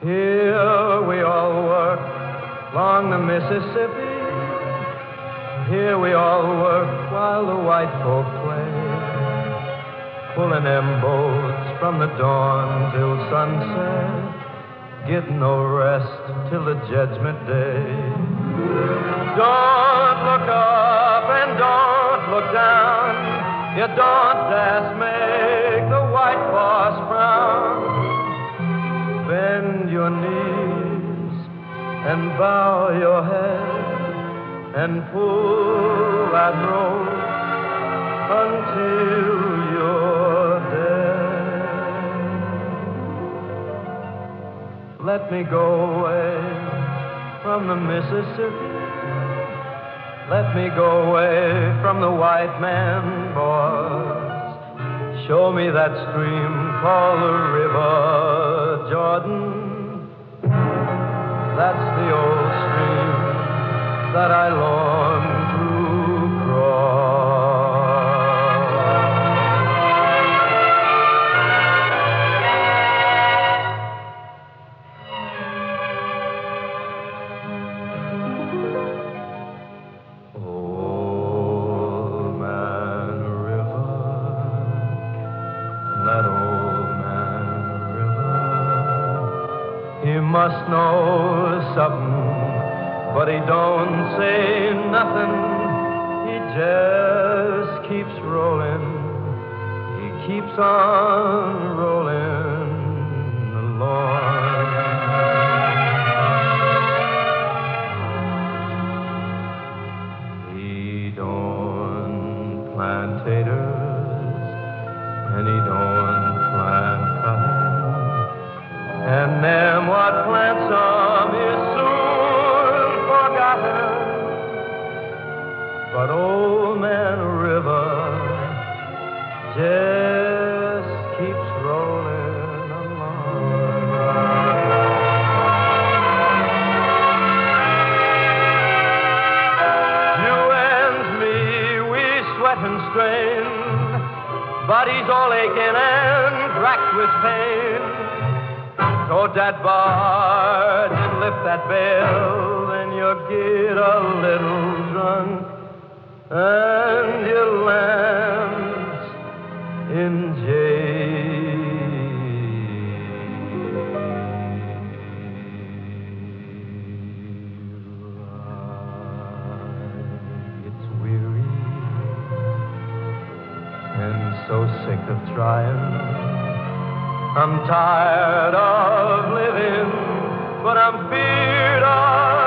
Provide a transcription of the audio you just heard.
Here we all work along the Mississippi. Here we all work while the white folk play, pulling them boats from the dawn till sunset, getting no rest till the judgment day. Don't look up and don't look down. You don't dare make the white boss frown. Bend your knees and bow your head and pull that rope until you're dead. Let me go away from the Mississippi. Let me go away from the white man, boys. Show me that stream called the River Jordan. That's the old stream that I long to must know something, but he don't say nothing. He just keeps rolling. He keeps on rolling along. He don't plant taters, and he don't plant cotton. And them what plants some is soon forgotten. But old man River just keeps rolling along. You and me, we sweat and strain, bodies all aching and racked with pain. Tote that barge and lift that bell, then you get a little drunk, and you land in jail. It's weary and so sick of trying. I'm tired of living, but I'm feared of